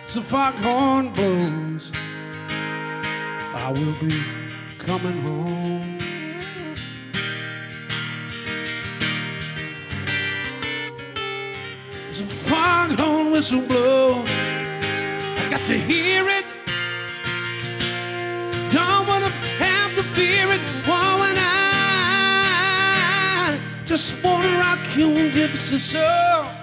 as the foghorn blows, I will be coming home. As the foghorn whistle blows, I got to hear it. Don't wanna have to fear it. Oh, and I just wanna rock your gypsy soul.